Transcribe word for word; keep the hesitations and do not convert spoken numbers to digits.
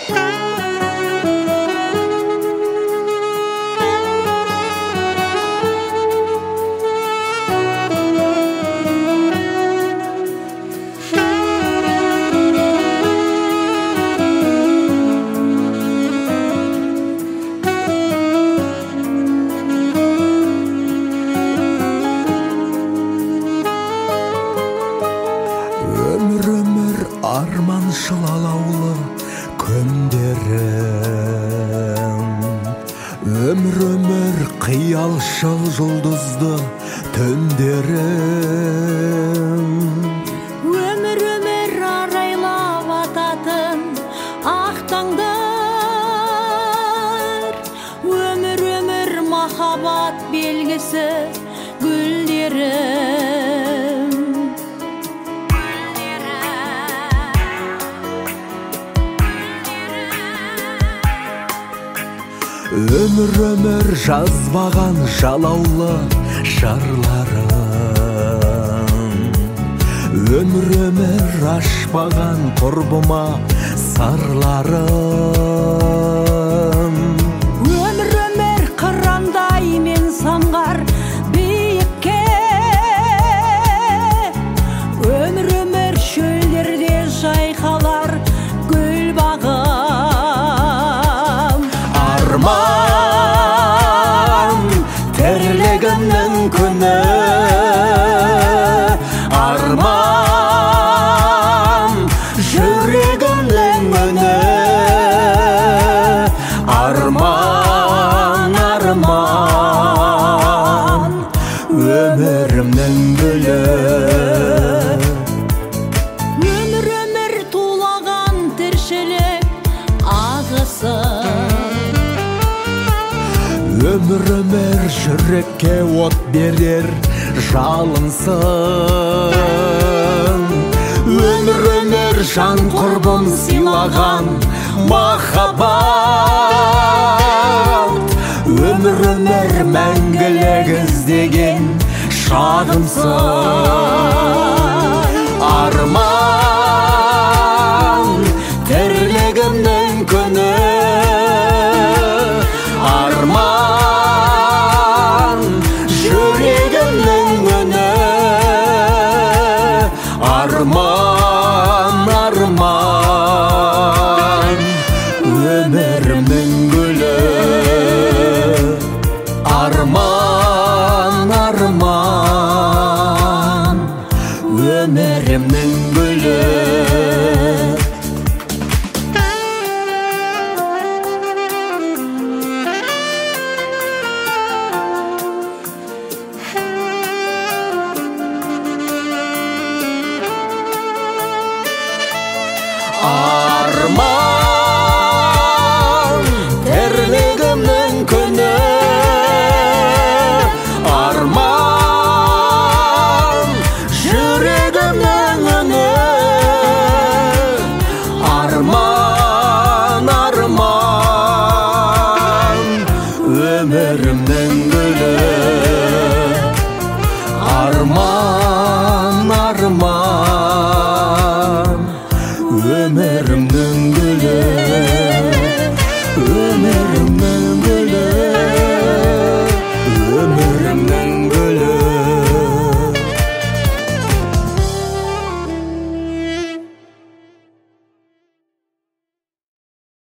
Өмір-өмір арманшыл алаулы күндерім, өмір-өмір қиялшыл жұлдызды түндерім. Өмір-өмір арайлап ататын ақ таңдар, өмір-өмір махаббат белгісі гүлдерім. Өмір-өмір жазбаған жалаулы жарларым, өмір-өмір ашпаған құрбыма сарларым. Өмір-өмір қырандай мен самғар биікке, өмір-өмір шөлдерде жайқалар гүл бағым. Арман тірлігімнің күні, арман жүрегімнің үні, арман, арман өмірімнің гүлі. Өмір-өмір тулаған тіршілік ағысы, өмір-өмір жүрекке от берер жалынсын. Өмір-өмір жан құрбым сыйлаған махаббат, өмір-өмір мәңгілік іздеген шағымсын. Арман тірлігімнің күні, арман жүрегімнің үні, арман, арман өмірімнің гүлі. Арман, арман өмірімнің гүлі. Арман тірлігімнің күні, арман жүрегімнің үні, арман, арман өмірімнің гүлі. Арман, арман өмірімнің гүлі, өмірімнің